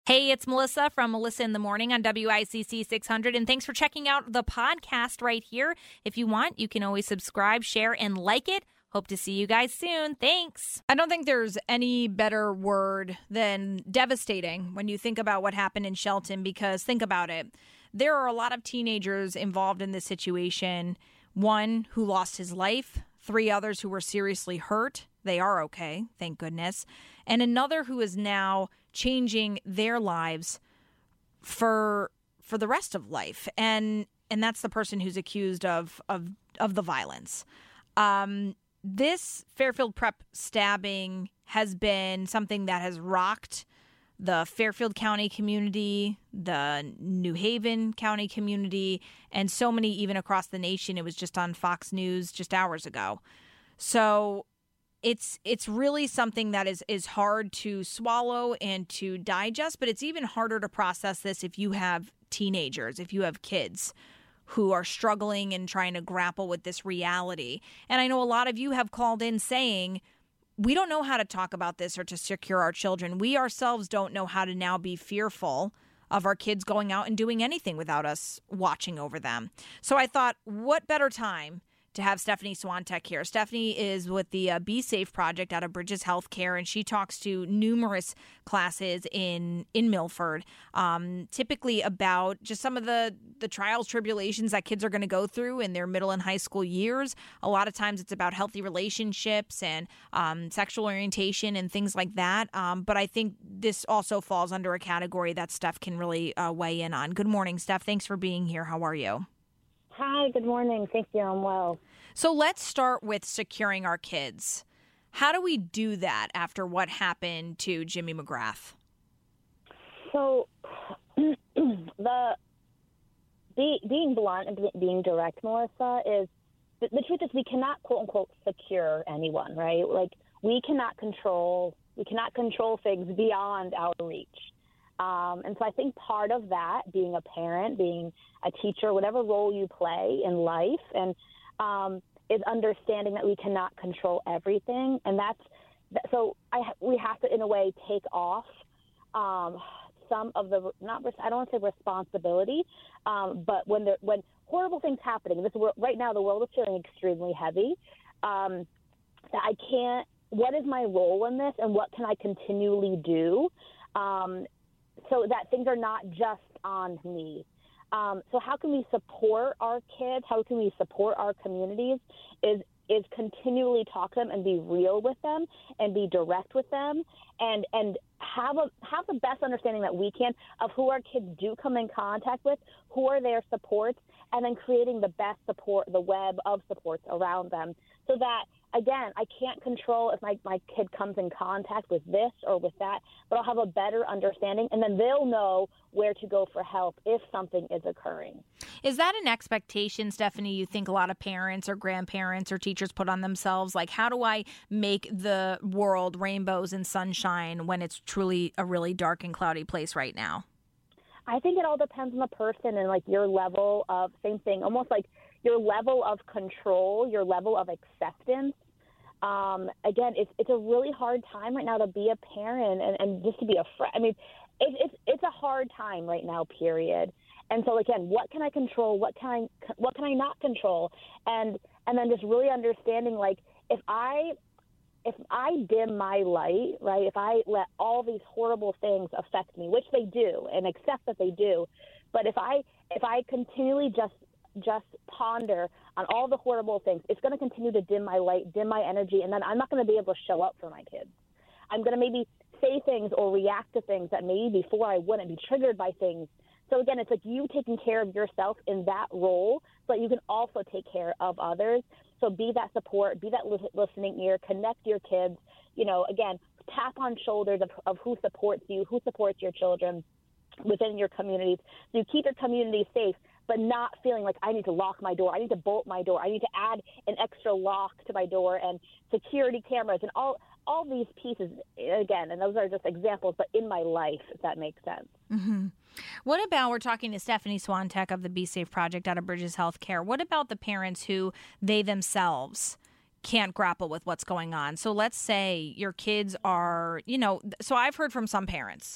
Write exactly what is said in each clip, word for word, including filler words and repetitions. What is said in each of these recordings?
Hey, it's Melissa from Melissa in the Morning on W I C C six hundred, and thanks for checking out the podcast right here. If you want, you can always subscribe, share, and like it. Hope to see you guys soon. Thanks. I don't think there's any better word than devastating when you think about what happened in Shelton, because think about it. There are a lot of teenagers involved in this situation. One who lost his life, three others who were seriously hurt. They are okay, thank goodness. And another who is now changing their lives for for the rest of life. And and that's the person who's accused of of, of the violence. Um, this Fairfield Prep stabbing has been something that has rocked the Fairfield County community, the New Haven County community, and so many even across the nation. It was just on Fox News just hours ago. So It's it's really something that is, is hard to swallow and to digest, but it's even harder to process this if you have teenagers, if you have kids who are struggling and trying to grapple with this reality. And I know a lot of you have called in saying, we don't know how to talk about this or to secure our children. We ourselves don't know how to now be fearful of our kids going out and doing anything without us watching over them. So I thought, what better time to have Stephanie Swantek here. Stephanie is with the uh, Be Safe Project out of Bridges Healthcare, and she talks to numerous classes in in Milford, um, typically about just some of the, the trials, tribulations that kids are going to go through in their middle and high school years. A lot of times it's about healthy relationships and um, sexual orientation and things like that. Um, but I think this also falls under a category that Steph can really uh, weigh in on. Good morning, Steph. Thanks for being here. How are you? Hi, good morning. Thank you. I'm well. So let's start with securing our kids. How do we do that after what happened to Jimmy McGrath? So the be, being blunt and being direct, Melissa, is the, the truth is we cannot, quote unquote, secure anyone, right? Like we cannot control, we cannot control things beyond our reach. Um, and so I think part of that, being a parent, being a teacher, whatever role you play in life, and um, is understanding that we cannot control everything. And that's so I, we have to, in a way, take off um, some of the not I don't want to say responsibility, um, but when there, when horrible things happening, this world, right now the world is feeling extremely heavy. Um, that I can't. What is my role in this, and what can I continually do? Um, so that things are not just on me. Um, so how can we support our kids? How can we support our communities is is continually talk to them and be real with them and be direct with them and and have a have the best understanding that we can of who our kids do come in contact with, who are their supports, and then creating the best support, the web of supports around them so that, again, I can't control if my, my kid comes in contact with this or with that, but I'll have a better understanding, and then they'll know where to go for help if something is occurring. Is that an expectation, Stephanie, you think a lot of parents or grandparents or teachers put on themselves? Like, how do I make the world rainbows and sunshine when it's truly a really dark and cloudy place right now? I think it all depends on the person and, like, your level of, same thing, almost like your level of control, your level of acceptance. Um, again, it's it's a really hard time right now to be a parent and, and just to be a friend. I mean, it, it's it's a hard time right now, period. And so, again, what can I control? What can I what can I not control? And and then just really understanding, like, if I if I dim my light, right? If I let all these horrible things affect me, which they do, and accept that they do, but if I if I continually just just ponder on all the horrible things, it's going to continue to dim my light, dim my energy, and then I'm not going to be able to show up for my kids. I'm going to maybe say things or react to things that maybe before I wouldn't, be triggered by things. So again, it's like you taking care of yourself in that role so that you can also take care of others. So be that support, be that listening ear, connect your kids, you know, again, tap on shoulders of, of who supports you, who supports your children within your communities. So you keep your community safe, but not feeling like I need to lock my door, I need to bolt my door, I need to add an extra lock to my door and security cameras and all all these pieces, again, and those are just examples, but in my life, if that makes sense. Mm-hmm. What about, we're talking to Stephanie Swantek of the Be Safe Project out of Bridges Healthcare. What about the parents who they themselves can't grapple with what's going on? So let's say your kids are, you know, so I've heard from some parents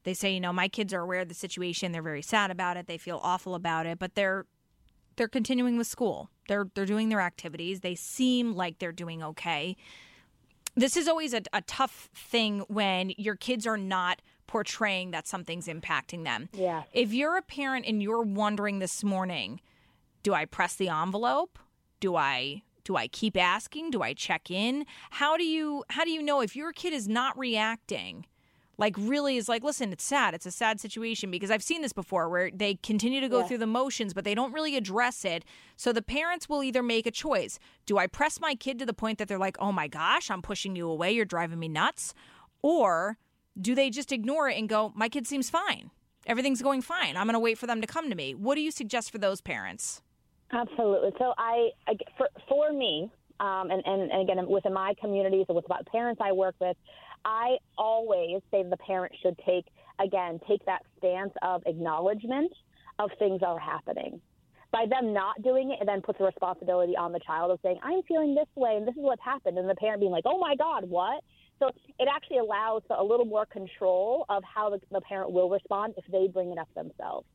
they say, you know, my kids are aware of the situation. They're very sad about it. They feel awful about it, but they're they're continuing with school. They're they're doing their activities. They seem like they're doing okay. This is always a, a tough thing when your kids are not portraying that something's impacting them. Yeah. If you're a parent and you're wondering this morning, do I press the envelope? Do I do I keep asking? Do I check in? How do you how do you know if your kid is not reacting? Like really is like, listen, it's sad. It's a sad situation because I've seen this before where they continue to go Yeah. through the motions, but they don't really address it. So the parents will either make a choice. Do I press my kid to the point that they're like, oh my gosh, I'm pushing you away. You're driving me nuts. Or do they just ignore it and go, my kid seems fine. Everything's going fine. I'm going to wait for them to come to me. What do you suggest for those parents? Absolutely. So I, I for, for me, um, and, and, and again, within my communities and with the parents I work with, I always say the parent should take, again, take that stance of acknowledgement of things that are happening. By them not doing it, it then puts the responsibility on the child of saying, I'm feeling this way and this is what's happened. And the parent being like, oh, my God, what? So it actually allows for a little more control of how the, the parent will respond if they bring it up themselves.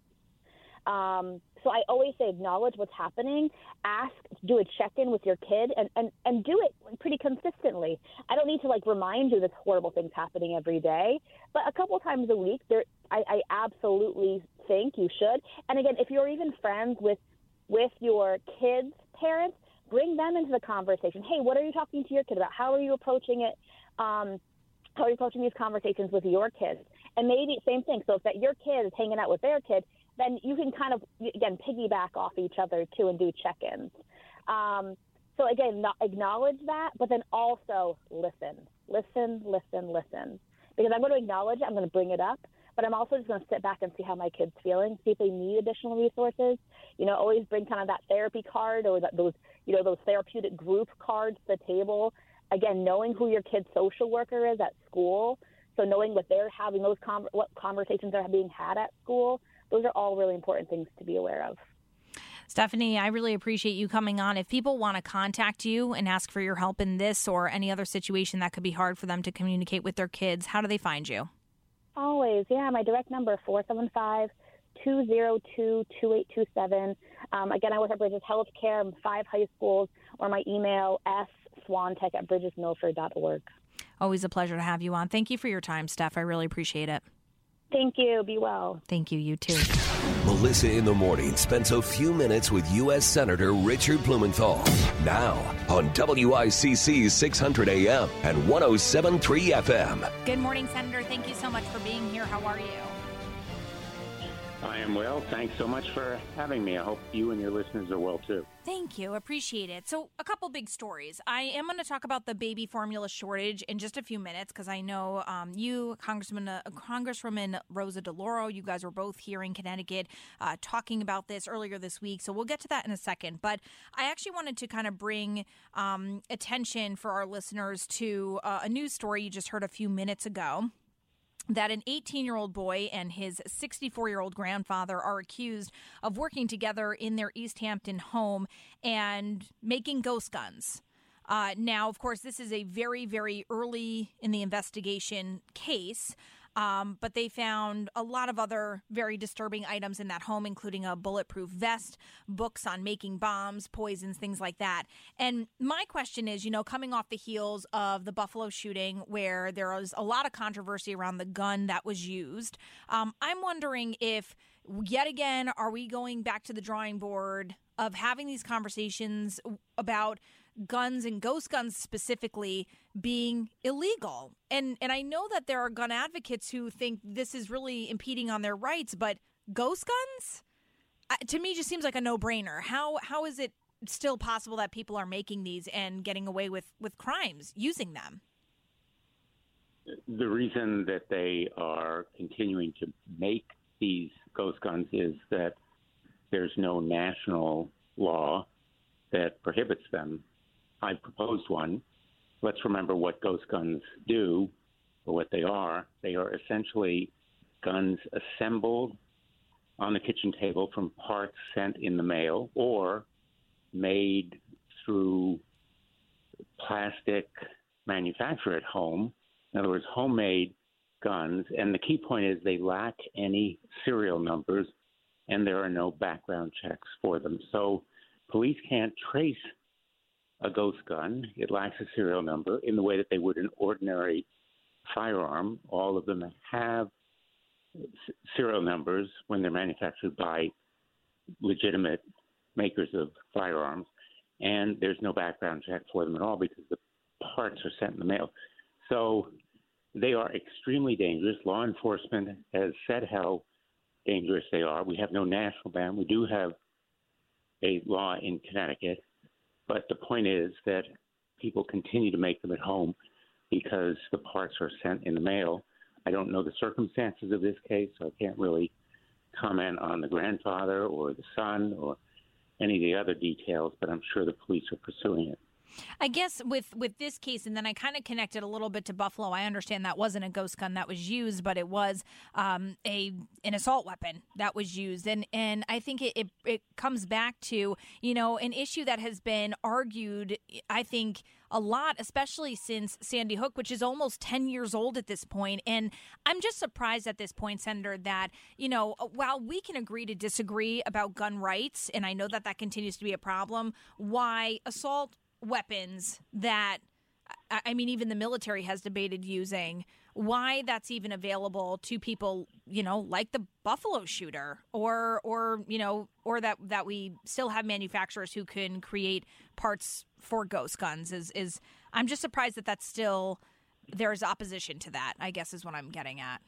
Um, so I always say acknowledge what's happening, ask, do a check-in with your kid, and, and, and do it pretty consistently. I don't need to, like, remind you this horrible thing's happening every day, but a couple times a week, there, I, I absolutely think you should. And, again, if you're even friends with, with your kids' parents, bring them into the conversation. Hey, what are you talking to your kid about? How are you approaching it? Um, how are you approaching these conversations with your kids? And maybe same thing. So if that your kid is hanging out with their kid, then you can kind of, again, piggyback off each other, too, and do check-ins. Um, so, again, not acknowledge that, but then also listen. Listen, listen, listen. Because I'm going to acknowledge it, I'm going to bring it up, but I'm also just going to sit back and see how my kid's feeling, see if they need additional resources. You know, always bring kind of that therapy card or that, those, you know, those therapeutic group cards to the table. Again, knowing who your kid's social worker is at school, so knowing what they're having, those con- what conversations are being had at school. Those are all really important things to be aware of. Stephanie, I really appreciate you coming on. If people want to contact you and ask for your help in this or any other situation that could be hard for them to communicate with their kids, how do they find you? Always, yeah. My direct number, four seven five, two zero two, two eight two seven. Um, again, I work at Bridges Healthcare. I'm five high schools, or my email, s swantech at bridges milford dot org. Always a pleasure to have you on. Thank you for your time, Steph. I really appreciate it. Thank you. Be well. Thank you. You too. Melissa in the Morning spends a few minutes with U S Senator Richard Blumenthal. Now on W I C C six hundred A M and one oh seven point three F M. Good morning, Senator. Thank you so much for being here. How are you? I am well. Thanks so much for having me. I hope you and your listeners are well, too. Thank you. Appreciate it. So a couple big stories. I am going to talk about the baby formula shortage in just a few minutes because I know um, you, Congressman, uh, Congresswoman Rosa DeLauro, you guys were both here in Connecticut uh, talking about this earlier this week. So we'll get to that in a second. But I actually wanted to kind of bring um, attention for our listeners to uh, a news story you just heard a few minutes ago, that an eighteen-year-old boy and his sixty-four-year-old grandfather are accused of working together in their East Hampton home and making ghost guns. Uh, now, of course, this is a very, very early in the investigation case, um, but they found a lot of other very disturbing items in that home, including a bulletproof vest, books on making bombs, poisons, things like that. And my question is, you know, coming off the heels of the Buffalo shooting where there was a lot of controversy around the gun that was used, um, I'm wondering if, yet again, are we going back to the drawing board of having these conversations about guns and ghost guns specifically being illegal? And and I know that there are gun advocates who think this is really impeding on their rights, but ghost guns, uh, to me, just seems like a no-brainer. How how is it still possible that people are making these and getting away with, with crimes using them? The reason that they are continuing to make these ghost guns is that there's no national law that prohibits them. I proposed one. Let's remember what ghost guns do, or what they are. They are essentially guns assembled on the kitchen table from parts sent in the mail or made through plastic manufacture at home. In other words, homemade guns. And the key point is they lack any serial numbers, and there are no background checks for them. So police can't trace a ghost gun. It lacks a serial number in the way that they would an ordinary firearm. All of them have s- serial numbers when they're manufactured by legitimate makers of firearms, and there's no background check for them at all because the parts are sent in the mail. So they are extremely dangerous. Law enforcement has said how dangerous they are. We have no national ban. We do have a law in Connecticut, but the point is that people continue to make them at home because the parts are sent in the mail. I don't know the circumstances of this case, so I can't really comment on the grandfather or the son or any of the other details, but I'm sure the police are pursuing it. I guess with, with this case, and then I kind of connected a little bit to Buffalo. I understand that wasn't a ghost gun that was used, but it was um, a an assault weapon that was used. And and I think it, it, it comes back to, you know, an issue that has been argued, I think, a lot, especially since Sandy Hook, which is almost ten years old at this point. And I'm just surprised at this point, Senator, that, you know, while we can agree to disagree about gun rights, and I know that that continues to be a problem, why assault weapons that, I mean, even the military has debated using, why that's even available to people, you know, like the Buffalo shooter, or, or you know, or that, that we still have manufacturers who can create parts for ghost guns is, is I'm just surprised that that's still, there's opposition to that, I guess is what I'm getting at.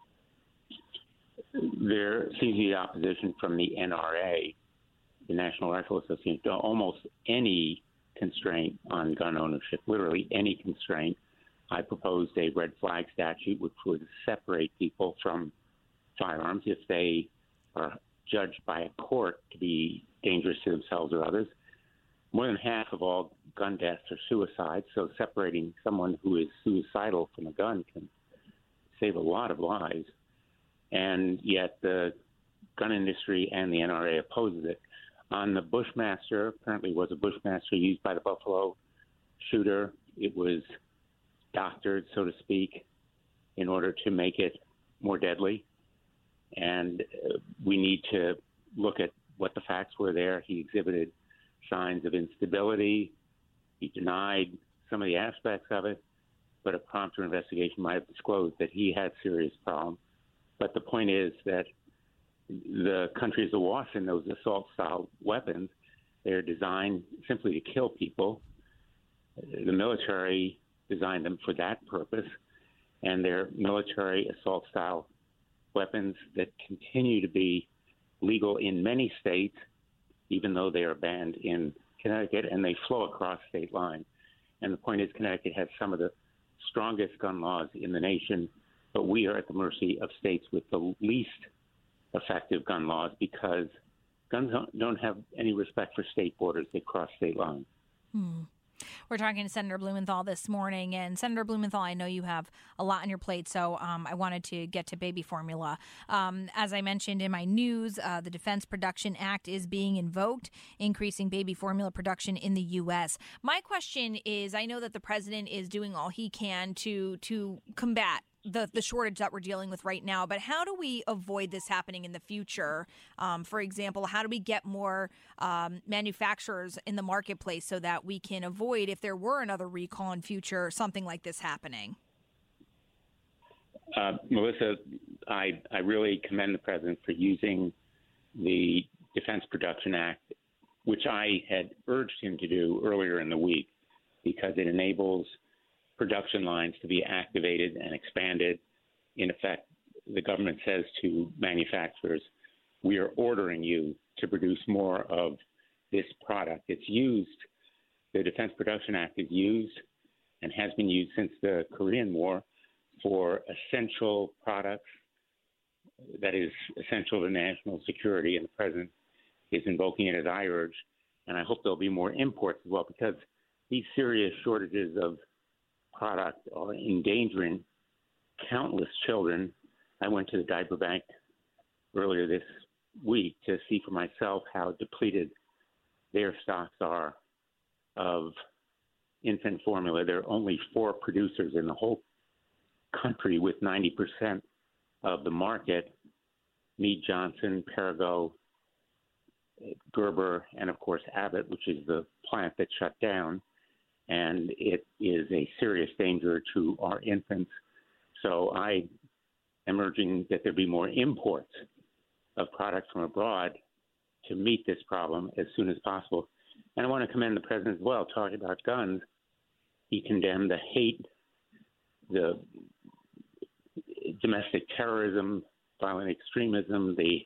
There seems to be opposition from the N R A, the National Rifle Association, to almost any constraint on gun ownership, literally any constraint. I proposed a red flag statute which would separate people from firearms if they are judged by a court to be dangerous to themselves or others. More than half of all gun deaths are suicides, so separating someone who is suicidal from a gun can save a lot of lives. And yet the gun industry and the N R A opposes it. On the Bushmaster, apparently was a Bushmaster used by the Buffalo shooter. It was doctored, so to speak, in order to make it more deadly. And uh, we need to look at what the facts were there. He exhibited signs of instability. He denied some of the aspects of it, but a prompter investigation might have disclosed that he had serious problems. But the point is that the country is awash in those assault-style weapons. They're designed simply to kill people. The military designed them for that purpose, and they're military assault-style weapons that continue to be legal in many states, even though they are banned in Connecticut, and they flow across state lines. And the point is, Connecticut has some of the strongest gun laws in the nation, but we are at the mercy of states with the least effective gun laws because guns don't, don't have any respect for state borders. They cross state lines. Hmm. We're talking to Senator Blumenthal this morning. And Senator Blumenthal, I know you have a lot on your plate, so um, I wanted to get to baby formula. Um, as I mentioned in my news, uh, the Defense Production Act is being invoked, increasing baby formula production in the U S. My question is, I know that the president is doing all he can to to combat the, the shortage that we're dealing with right now, but how do we avoid this happening in the future? Um, for example, how do we get more um, manufacturers in the marketplace so that we can avoid, if there were another recall in future, something like this happening? Uh, Melissa, I, I really commend the president for using the Defense Production Act, which I had urged him to do earlier in the week, because it enables production lines to be activated and expanded. In effect, the government says to manufacturers, we are ordering you to produce more of this product. It's used, the Defense Production Act is used and has been used since the Korean War for essential products that is essential to national security, and the president is invoking it as I urge. And I hope there'll be more imports as well, because these serious shortages of product are endangering countless children. I went to the diaper bank earlier this week to see for myself how depleted their stocks are of infant formula. There are only four producers in the whole country with ninety percent of the market, Mead Johnson, Perrigo, Gerber, and of course Abbott, which is the plant that shut down. And it is a serious danger to our infants. So I am urging that there be more imports of products from abroad to meet this problem as soon as possible. And I want to commend the president as well, talking about guns. He condemned the hate, the domestic terrorism, violent extremism, the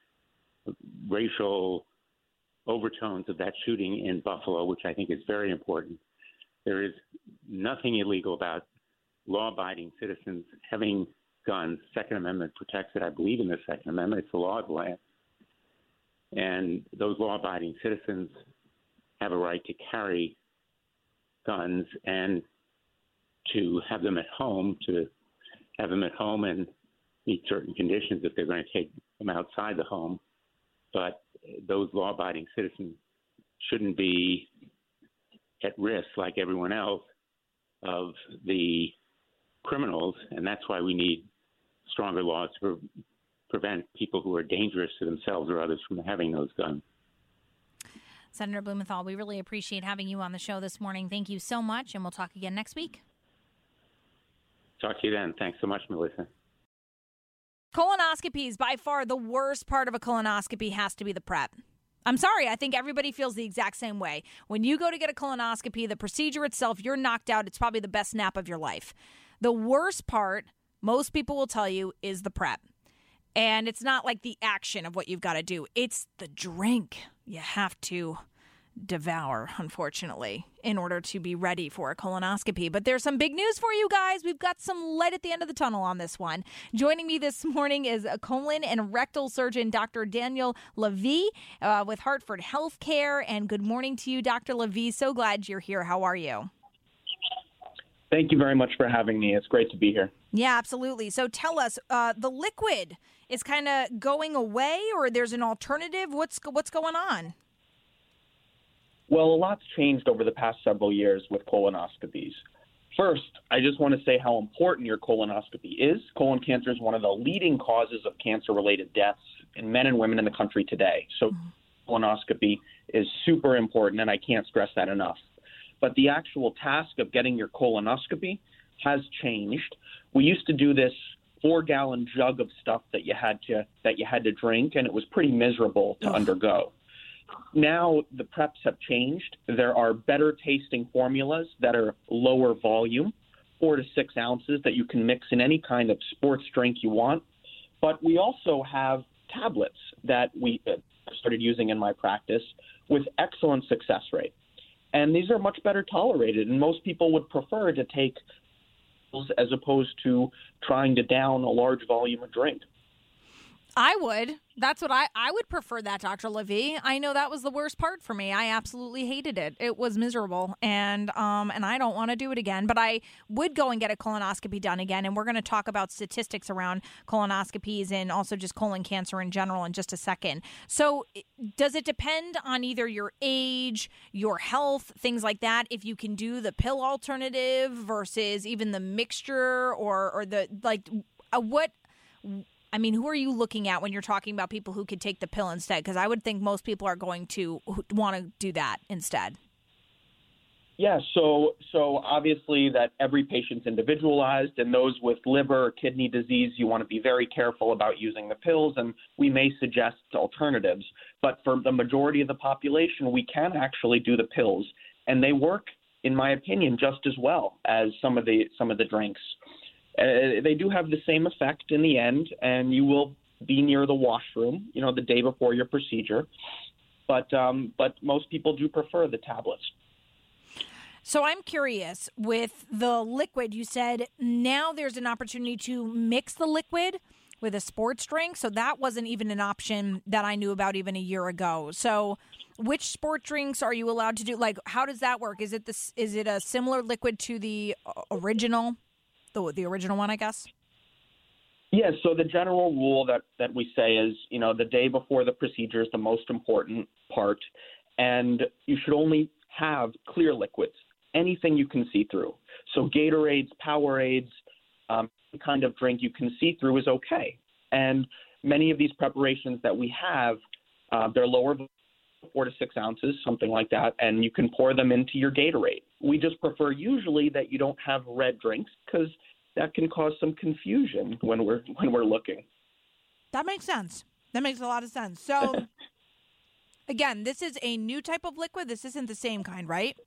racial overtones of that shooting in Buffalo, which I think is very important. There is nothing illegal about law-abiding citizens having guns. Second Amendment protects it. I believe in the Second Amendment. It's the law of the land. And those law-abiding citizens have a right to carry guns and to have them at home, to have them at home and meet certain conditions if they're going to take them outside the home. But those law-abiding citizens shouldn't be at risk, like everyone else, of the criminals, and that's why we need stronger laws to pre- prevent people who are dangerous to themselves or others from having those guns. Senator Blumenthal, we really appreciate having you on the show this morning. Thank you so much, and we'll talk again next week. Talk to you then. Thanks so much, Melissa. Colonoscopies, by far the worst part of a colonoscopy has to be the prep. I'm sorry, I think everybody feels the exact same way. When you go to get a colonoscopy, the procedure itself, you're knocked out. It's probably the best nap of your life. The worst part, most people will tell you, is the prep. And it's not like the action of what you've got to do. It's the drink you have to devour, unfortunately, in order to be ready for a colonoscopy. But there's some big news for you guys. We've got some light at the end of the tunnel on this one. Joining me this morning is a colon and rectal surgeon, Doctor Daniel Levy, uh, with Hartford Healthcare. And good morning to you, Doctor Levy. So glad you're here. How are you? Thank you very much for having me. It's great to be here. Yeah, absolutely. So tell us, uh, the liquid is kind of going away, or there's an alternative? What's what's going on? Well, a lot's changed over the past several years with colonoscopies. First, I just want to say how important your colonoscopy is. Colon cancer is one of the leading causes of cancer-related deaths in men and women in the country today. So mm-hmm. colonoscopy is super important, and I can't stress that enough. But the actual task of getting your colonoscopy has changed. We used to do this four-gallon jug of stuff that you had to that you had to drink, and it was pretty miserable to Ugh. undergo. Now the preps have changed. There are better tasting formulas that are lower volume, four to six ounces that you can mix in any kind of sports drink you want. But we also have tablets that we started using in my practice with excellent success rate. And these are much better tolerated, and most people would prefer to take pills as opposed to trying to down a large volume of drink. I would. That's what I, I would prefer that, Doctor Levy. I know that was the worst part for me. I absolutely hated it. It was miserable, and um and I don't want to do it again. But I would go and get a colonoscopy done again, and we're going to talk about statistics around colonoscopies and also just colon cancer in general in just a second. So does it depend on either your age, your health, things like that, if you can do the pill alternative versus even the mixture or, or the, like, uh, what... I mean, who are you looking at when you're talking about people who could take the pill instead? Because I would think most people are going to want to do that instead. Yeah, so so obviously that every patient's individualized, and those with liver or kidney disease, you want to be very careful about using the pills, and we may suggest alternatives. But for the majority of the population, we can actually do the pills, and they work, in my opinion, just as well as some of the some of the drinks. Uh, they do have the same effect in the end, and you will be near the washroom, you know, the day before your procedure. But um, but most people do prefer the tablets. So I'm curious, with the liquid, you said now there's an opportunity to mix the liquid with a sports drink. So that wasn't even an option that I knew about even a year ago. So which sport drinks are you allowed to do? Like, how does that work? Is it this? Is it a similar liquid to the original? The, the original one, I guess? Yeah, so the general rule that, that we say is, you know, the day before the procedure is the most important part, and you should only have clear liquids, anything you can see through. So Gatorades, Powerades, um, kind of drink you can see through is okay. And many of these preparations that we have, uh, they're lower, four to six ounces, something like that, and you can pour them into your Gatorade. We just prefer usually that you don't have red drinks because that can cause some confusion when we're when we're looking. That makes sense. That makes a lot of sense. So, again, this is a new type of liquid. This isn't the same kind, right?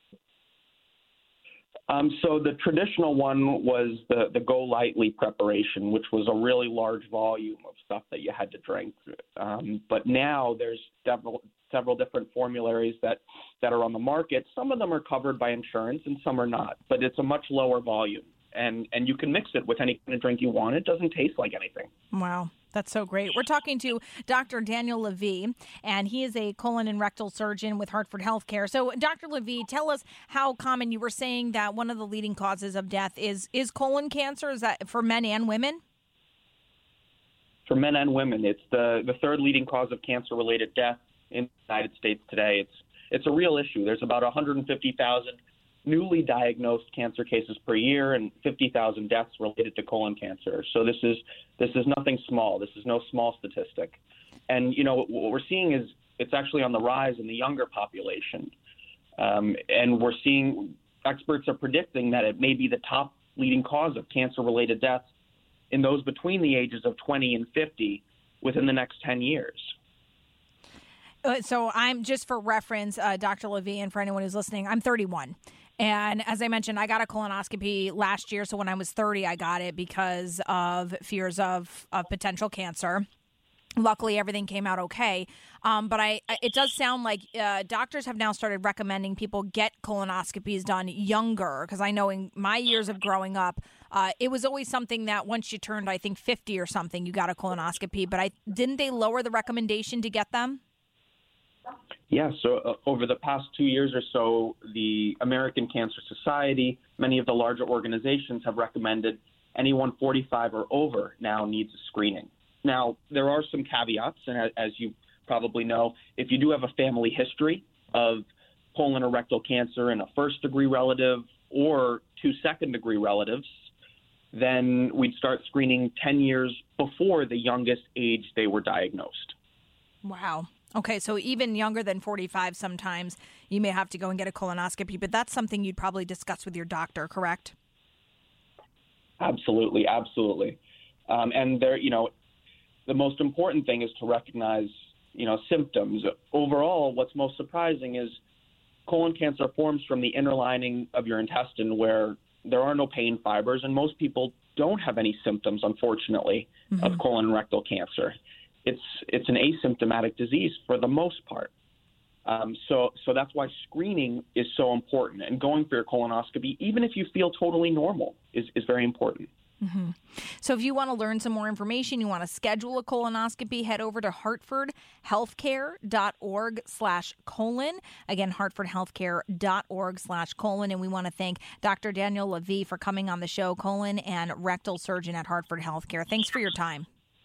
Um, so the traditional one was the, the Go Lightly preparation, which was a really large volume of stuff that you had to drink. Um, but now there's several several different formularies that, that are on the market. Some of them are covered by insurance and some are not, but it's a much lower volume. And, and you can mix it with any kind of drink you want. It doesn't taste like anything. Wow. That's so great. We're talking to Doctor Daniel Levy, and he is a colon and rectal surgeon with Hartford Healthcare. So, Doctor Levy, tell us how common, you were saying that one of the leading causes of death is, is colon cancer. Is that for men and women? For men and women, it's the, the third leading cause of cancer-related death in the United States today. It's it's a real issue. There's about one hundred fifty thousand newly diagnosed cancer cases per year and fifty thousand deaths related to colon cancer. So this is this is nothing small. This is no small statistic. And, you know, what we're seeing is it's actually on the rise in the younger population. Um, and we're seeing experts are predicting that it may be the top leading cause of cancer-related deaths in those between the ages of twenty and fifty within the next ten years. Uh, so I'm, just for reference, uh, Doctor Levy, and for anyone who's listening, I'm thirty-one. And as I mentioned, I got a colonoscopy last year. So when I was thirty, I got it because of fears of, of potential cancer. Luckily, everything came out okay. Um, but I, it does sound like uh, doctors have now started recommending people get colonoscopies done younger. Because I know in my years of growing up, uh, it was always something that once you turned, I think, fifty or something, you got a colonoscopy. But I didn't they lower the recommendation to get them? Yeah, so uh, over the past two years or so, the American Cancer Society, many of the larger organizations have recommended anyone forty-five or over now needs a screening. Now, there are some caveats, and as you probably know, if you do have a family history of colon or rectal cancer in a first-degree relative or two second-degree relatives, then we'd start screening ten years before the youngest age they were diagnosed. Wow. Okay, so even younger than forty-five sometimes you may have to go and get a colonoscopy, but that's something you'd probably discuss with your doctor, correct? Absolutely, absolutely. Um, and there, you know, the most important thing is to recognize, you know, symptoms. Overall, what's most surprising is colon cancer forms from the inner lining of your intestine where there are no pain fibers, and most people don't have any symptoms, unfortunately, mm-hmm. of colon and rectal cancer. It's it's an asymptomatic disease for the most part. Um, so so that's why screening is so important. And going for your colonoscopy, even if you feel totally normal, is, is very important. Mm-hmm. So if you want to learn some more information, you want to schedule a colonoscopy, head over to hartford healthcare dot org slash colon. Again, hartford healthcare dot org slash colon. And we want to thank Doctor Daniel Levy for coming on the show, colon and rectal surgeon at Hartford Healthcare. Thanks for your time.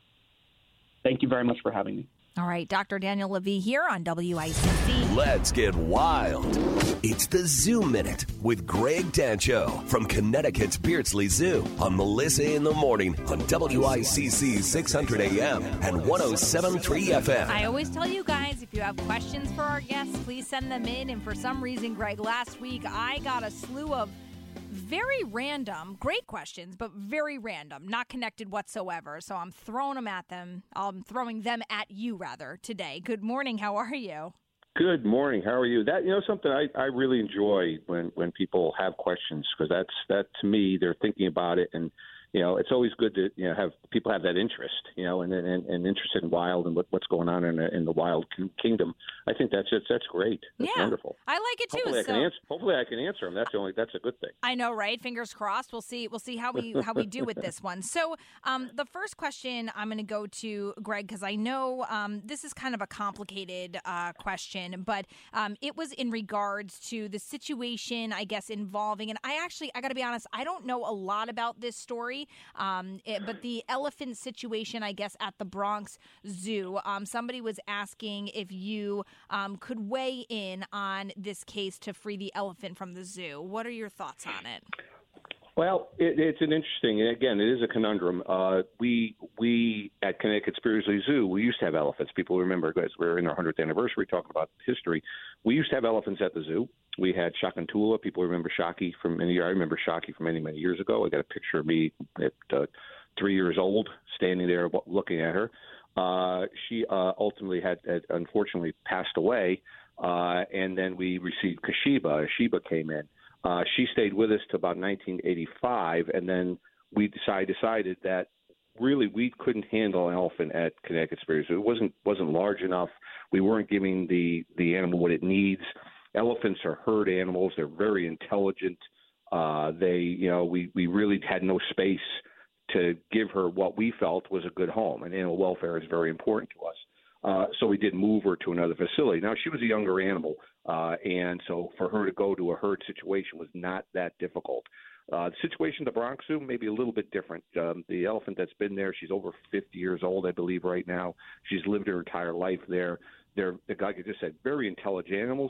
Thank you very much for having me. All right, Doctor Daniel Levy here on W I C C. Let's get wild. It's the Zoo Minute with Greg Dancho from Connecticut's Beardsley Zoo on Melissa in the Morning on W I C C six hundred A M and one oh seven point three F M. I always tell you guys, if you have questions for our guests, please send them in. And for some reason, Greg, last week I got a slew of very random, great questions, but very random, not connected whatsoever. So I'm throwing them at them. I'm throwing them at you, rather, today. Good morning. How are you? Good morning. How are you? That you know something I, I really enjoy when, when people have questions, because that's that to me they're thinking about it, and you know it's always good to you know have people have that interest, you know, and and, and interested in wild and what, what's going on in, in the wild kingdom. I think that's that's, that's great. That's yeah, wonderful. I like it too. Hopefully, so. I can answer. Hopefully, I can answer them. That's the only. That's a good thing. I know, right? Fingers crossed. We'll see. We'll see how we how we do with this one. So, um, the first question I'm going to go to Greg, because I know um, this is kind of a complicated uh, question, but um, it was in regards to the situation, I guess, involving. And I actually, I got to be honest, I don't know a lot about this story. Um, it, but the elephant situation, I guess, at the Bronx Zoo. Um, somebody was asking if you um, could weigh in on this case to free the elephant from the zoo. What are your thoughts on it? Well, it, it's an interesting, and again, it is a conundrum. Uh, we we at Connecticut's Beardsley Zoo, we used to have elephants. People remember, guys, we're in our hundredth anniversary talking about history. We used to have elephants at the zoo. We had Shakantula. People remember Shaki from many years. I remember Shaki from many, many years ago. I got a picture of me at uh, three years old standing there looking at her. Uh, she uh, ultimately had, had unfortunately passed away, uh, and then we received Kashiba. Sheba came in. Uh, she stayed with us till about nineteen eighty-five, and then we decide, decided that really we couldn't handle an elephant at Connecticut Beardsley Zoo. It wasn't wasn't large enough. We weren't giving the, the animal what it needs. Elephants are herd animals. They're very intelligent. Uh, they, you know, we, we really had no space to give her what we felt was a good home, and animal welfare is very important to us. Uh, so we did move her to another facility. Now, she was a younger animal, uh, and so for her to go to a herd situation was not that difficult. Uh, the situation at the Bronx Zoo may be a little bit different. Um, the elephant that's been there, she's over fifty years old, I believe, right now. She's lived her entire life there. They're, like I just said, very intelligent animals.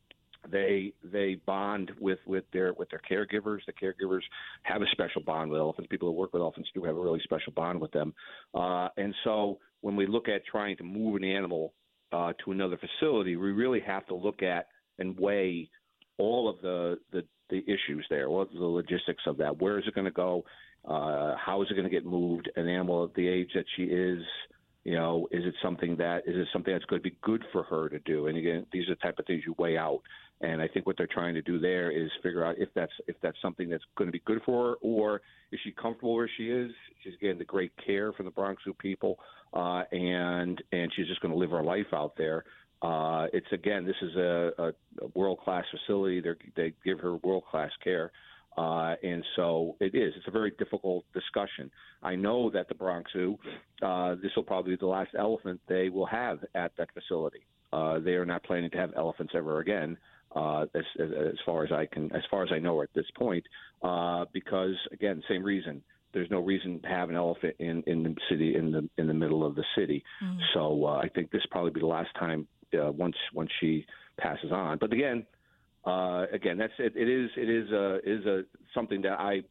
They they bond with, with their with their caregivers. The caregivers have a special bond with elephants. People who work with elephants do have a really special bond with them. Uh, and so when we look at trying to move an animal uh, to another facility, we really have to look at and weigh all of the the, the issues there, what the logistics of that. Where is it going to go? Uh, how is it going to get moved? An animal at the age that she is. You know, is it something that is it something that's going to be good for her to do? And again, these are the type of things you weigh out. And I think what they're trying to do there is figure out if that's if that's something that's going to be good for her, or is she comfortable where she is? She's getting the great care from the Bronx Zoo people, uh, and and she's just going to live her life out there. Uh, it's again, this is a, a, a world class facility. They they give her world class care. Uh, and so it is. It's a very difficult discussion. I know that the Bronx Zoo, uh, this will probably be the last elephant they will have at that facility. Uh, they are not planning to have elephants ever again, uh, as, as, as far as I can, as far as I know at this point, uh, because again, same reason. There's no reason to have an elephant in, in the city, in the in the middle of the city. Mm. So uh, I think this will probably be the last time uh, once once she passes on. But again. Uh, again, that's it. It is it is a is a something that I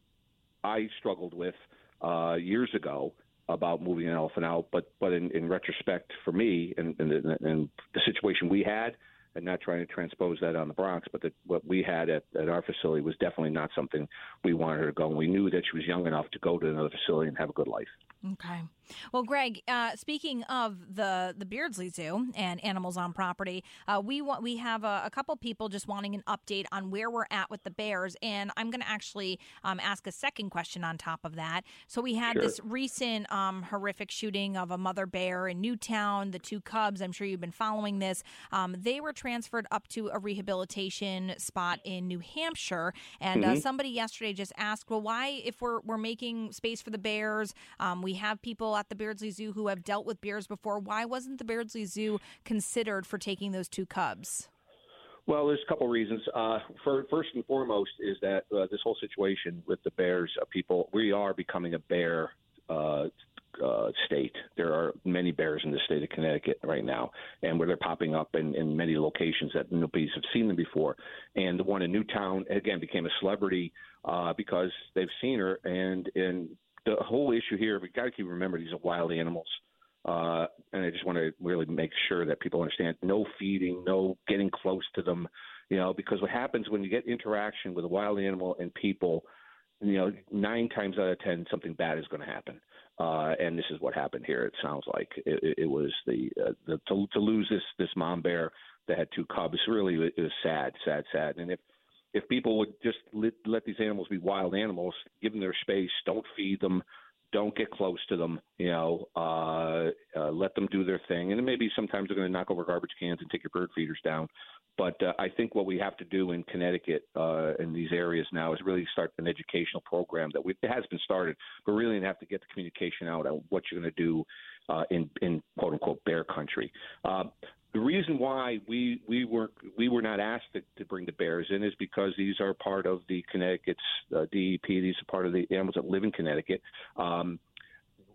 I struggled with uh, years ago about moving an elephant out. But but in, in retrospect, for me and, and, the, and the situation we had, and not trying to transpose that on the Bronx, but the, what we had at, at our facility was definitely not something we wanted her to go. And we knew that she was young enough to go to another facility and have a good life. Okay. Well, Greg, uh, speaking of the, the Beardsley Zoo and animals on property, uh, we want we have a, a couple people just wanting an update on where we're at with the bears, and I'm going to actually um, ask a second question on top of that. So we had sure. this recent um, horrific shooting of a mother bear in Newtown, the two cubs. I'm sure you've been following this. Um, they were transferred up to a rehabilitation spot in New Hampshire, and mm-hmm. uh, somebody yesterday just asked, well, why, if we're we're making space for the bears, um, we We have people at the Beardsley Zoo who have dealt with bears before. Why wasn't the Beardsley Zoo considered for taking those two cubs? Well, there's a couple of reasons. Uh, for, first and foremost is that uh, this whole situation with the bears, uh, people, we are becoming a bear uh, uh, state. There are many bears in the state of Connecticut right now, and where they're popping up in, in many locations that nobody's have seen them before. And the one in Newtown, again, became a celebrity uh, because they've seen her, and and the whole issue here, we've got to keep remembering these are wild animals. Uh, and I just want to really make sure that people understand no feeding, no getting close to them, you know, because what happens when you get interaction with a wild animal and people, you know, nine times out of ten, something bad is going to happen. Uh, and this is what happened here. It sounds like it, it was the, uh, the to, to lose this, this mom bear that had two cubs. Really, it was sad, sad, sad. And if, If people would just let, let these animals be wild animals, give them their space, don't feed them, don't get close to them, you know, uh, uh, let them do their thing. And then maybe sometimes they're going to knock over garbage cans and take your bird feeders down. But uh, I think what we have to do in Connecticut, uh, in these areas now, is really start an educational program that we, it has been started, but really have to get the communication out on what you're going to do uh, in, in quote-unquote bear country. Uh, The reason why we we were we were not asked to, to bring the bears in is because these are part of the Connecticut's uh, D E P. These are part of the animals that live in Connecticut. Um,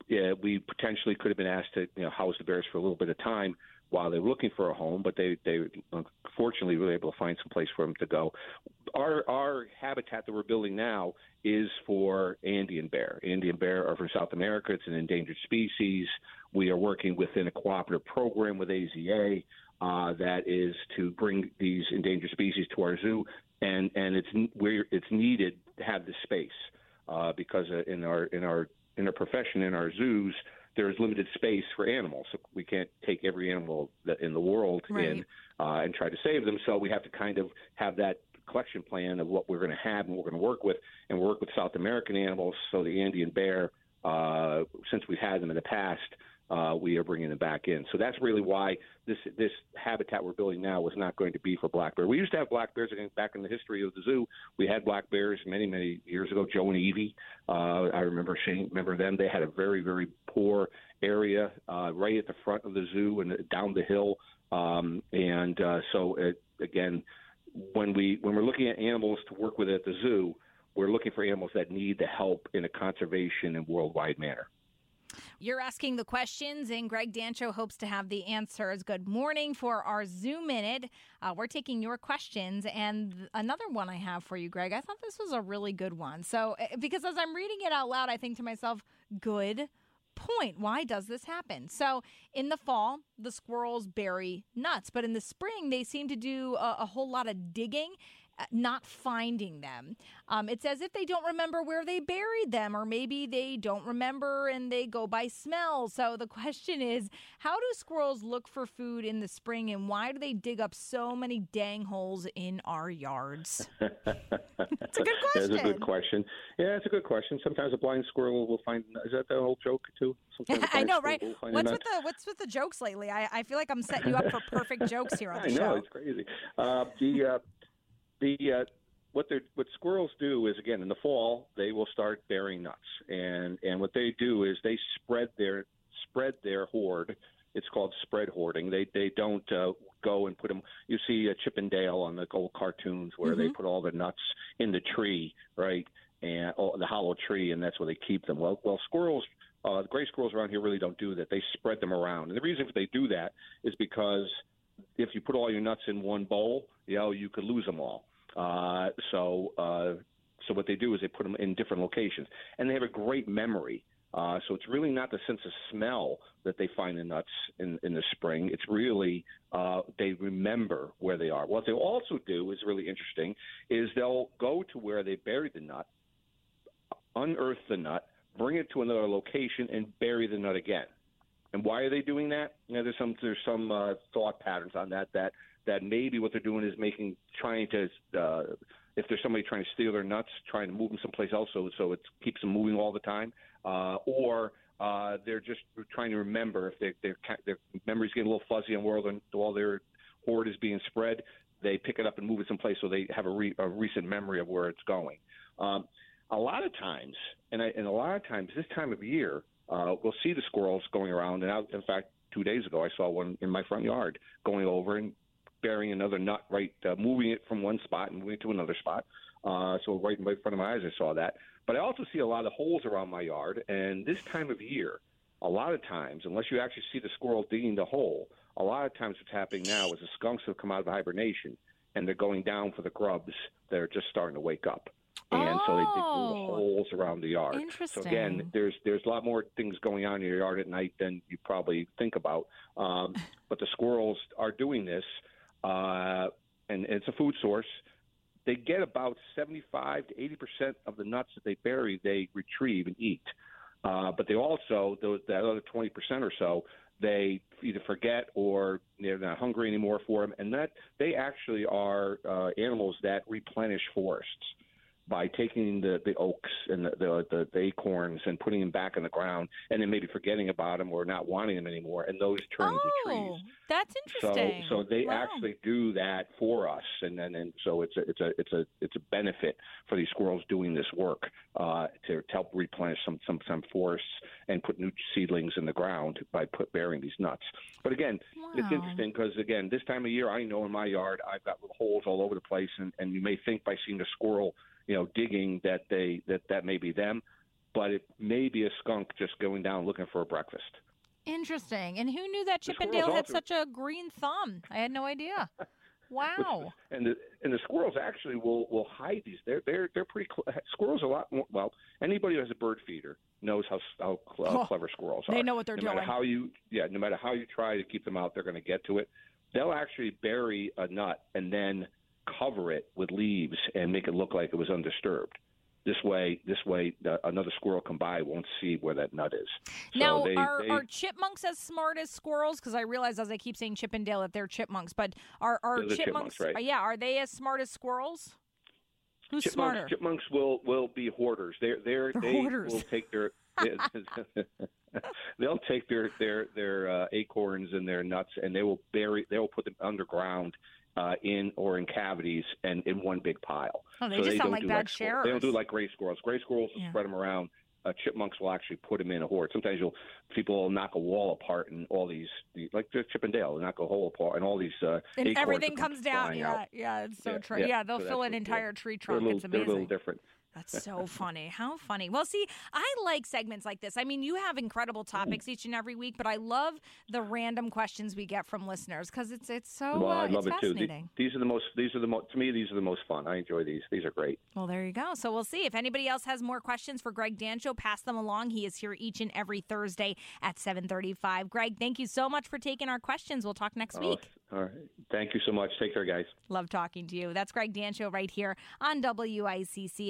yeah, we potentially could have been asked to you know house the bears for a little bit of time while they were looking for a home, but they they unfortunately were able to find some place for them to go. Our our habitat that we're building now is for Andean bear. Andean bear are from South America. It's an endangered species. We are working within a cooperative program with A Z A uh, that is to bring these endangered species to our zoo, and and it's where it's needed to have this space uh, because in our in our in our profession in our zoos, there's limited space for animals. So we can't take every animal that in the world right. in uh, and try to save them. So we have to kind of have that collection plan of what we're going to have and what we're going to work with, and work with South American animals. So the Andean bear, uh, since we've had them in the past, uh, we are bringing them back in. So that's really why this this habitat we're building now was not going to be for black bear. We used to have black bears again, back in the history of the zoo. We had black bears many, many years ago. Joe and Evie, uh, I remember seeing, remember them. They had a very, very poor area uh, right at the front of the zoo and down the hill. Um, and uh, so, it, again, when, we, when we're looking at animals to work with at the zoo, we're looking for animals that need the help in a conservation and worldwide manner. You're asking the questions, and Greg Dancho hopes to have the answers. Good morning for our Zoo Minute. Uh, we're taking your questions, and another one I have for you, Greg. I thought this was a really good one. So, because as I'm reading it out loud, I think to myself, good point. Why does this happen? So, in the fall, the squirrels bury nuts, but in the spring, they seem to do a, a whole lot of digging, not finding them. Um, it's as if they don't remember where they buried them, or maybe they don't remember and they go by smell. So the question is, how do squirrels look for food in the spring, and why do they dig up so many dang holes in our yards? It's a good question. That's a good question. Yeah, it's a good question. Sometimes a blind squirrel will find, is that the old joke too? I know, right? What's with the what's with the jokes lately? I, I feel like I'm setting you up for perfect jokes here on the I show. know, it's crazy. Uh, the uh, The uh, what they what squirrels do is, again, in the fall they will start burying nuts, and and what they do is they spread their spread their hoard. It's called spread hoarding. They they don't uh, go and put them. You see uh, Chip and Dale on the old cartoons where mm-hmm. they put all the nuts in the tree, right, and oh, the hollow tree, and that's where they keep them. Well, well, squirrels. Uh, the gray squirrels around here really don't do that. They spread them around, and the reason they do that is because if you put all your nuts in one bowl, you know, you could lose them all. Uh, so, uh, so what they do is they put them in different locations, and they have a great memory. Uh, so it's really not the sense of smell that they find the nuts in, in the spring. It's really uh, they remember where they are. What they also do is really interesting is they'll go to where they buried the nut, unearth the nut, bring it to another location, and bury the nut again. And why are they doing that? You know, there's some there's some uh, thought patterns on that that that maybe what they're doing is making trying to uh, if there's somebody trying to steal their nuts, trying to move them someplace else so so it keeps them moving all the time, uh, or uh, they're just trying to remember if they, their their memory's getting a little fuzzy on where all their hoard is being spread. They pick it up and move it someplace so they have a, re, a recent memory of where it's going. Um, a lot of times, and, I, and a lot of times this time of year, uh, we'll see the squirrels going around. And I, in fact, two days ago, I saw one in my front yard going over and burying another nut, right, uh, moving it from one spot and moving it to another spot. Uh, so right in front of my eyes, I saw that. But I also see a lot of holes around my yard. And this time of year, a lot of times, unless you actually see the squirrel digging the hole, a lot of times what's happening now is the skunks have come out of hibernation and they're going down for the grubs that are just starting to wake up. And oh, so they dig little holes around the yard. Interesting. So again, there's there's a lot more things going on in your yard at night than you probably think about. Um, but the squirrels are doing this, uh, and, and it's a food source. They get about seventy-five to eighty percent of the nuts that they bury, they retrieve and eat. Uh, but they also, those, that other twenty percent or so, they either forget or they're not hungry anymore for them. And that they actually are uh, animals that replenish forests by taking the, the oaks and the, the, the acorns and putting them back in the ground and then maybe forgetting about them or not wanting them anymore, and those turn oh, into trees. That's interesting. So, so they wow. actually do that for us, and then and, and so it's a it's a it's a it's a benefit for these squirrels doing this work uh, to, to help replenish some, some some forests and put new seedlings in the ground by put burying these nuts. But again, wow. it's interesting because again, this time of year, I know in my yard I've got little holes all over the place, and, and you may think by seeing a squirrel, you know, digging that they that that may be them, but it may be a skunk just going down looking for a breakfast. Interesting. And who knew that The Chippendale squirrels had also- such a green thumb? I had no idea. Wow. And the and the squirrels actually will, will hide these. They're they're they're pretty cl- squirrels are a lot more. Well, anybody who has a bird feeder knows how how cl- Oh, clever squirrels are. they know what they're no doing. matter how you yeah, no matter how you try to keep them out, they're going to get to it. They'll actually bury a nut and then cover it with leaves and make it look like it was undisturbed. This way, this way, uh, another squirrel come by won't see where that nut is. So Now, they, are, they, are chipmunks as smart as squirrels? Because I realize as I keep saying Chippendale that they're chipmunks, but are, are They're the chipmunks, chipmunks, right. uh, yeah, are they as smart as squirrels? Who's chipmunks, smarter? Chipmunks will, will be hoarders. They're, they're, They're they hoarders. will take their they'll take their their their uh, acorns and their nuts, and they will bury. They will put them underground uh, in or in cavities and in one big pile. Oh, they So just sound don't like do bad squirrels. sharers. They don't do like gray squirrels. Gray squirrels will Yeah. spread them around. Uh, chipmunks will actually put them in a hoard. Sometimes you'll people will knock a wall apart and all these, these like the Chippendale, they'll knock a hole apart and all these uh, And acorns everything will come comes down. flying Yeah, out. yeah, it's so Yeah, true. yeah. Yeah, they'll So fill that's an what- entire yeah. tree They're a trunk. little, It's they're a little amazing. different. That's so funny. How funny. Well, see, I like segments like this. I mean, you have incredible topics each and every week, but I love the random questions we get from listeners because it's it's so Well, uh, I love it's it too. fascinating. The- These are the most. These are the most. To me, these are the most fun. I enjoy these. These are great. Well, there you go. So we'll see. If anybody else has more questions for Greg Dancho, pass them along. He is here each and every Thursday at seven thirty-five. Greg, thank you so much for taking our questions. We'll talk next Oh, week. all right. Thank you so much. Take care, guys. Love talking to you. That's Greg Dancho right here on W I C C.